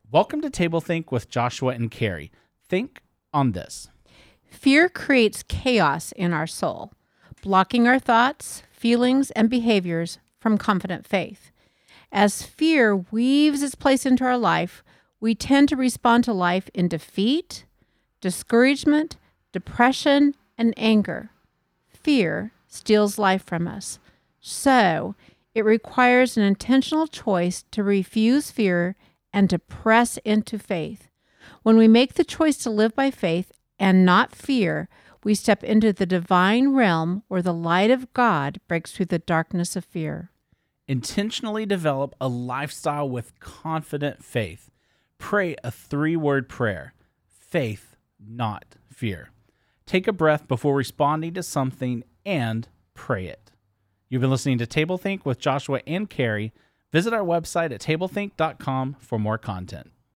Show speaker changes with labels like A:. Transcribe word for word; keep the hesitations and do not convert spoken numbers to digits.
A: Welcome to Table Think with Joshua and Carrie. Think on this.
B: Fear creates chaos in our soul, blocking our thoughts, feelings, and behaviors from confident faith. As fear weaves its place into our life, we tend to respond to life in defeat, discouragement, depression, and anger. Fear steals life from us. So, it requires an intentional choice to refuse fear and to press into faith. When we make the choice to live by faith and not fear, we step into the divine realm where the light of God breaks through the darkness of fear.
A: Intentionally develop a lifestyle with confident faith. Pray a three-word prayer. Faith, not fear. Take a breath before responding to something and pray it. You've been listening to Table Think with Joshua and Carrie. Visit our website at table think dot com for more content.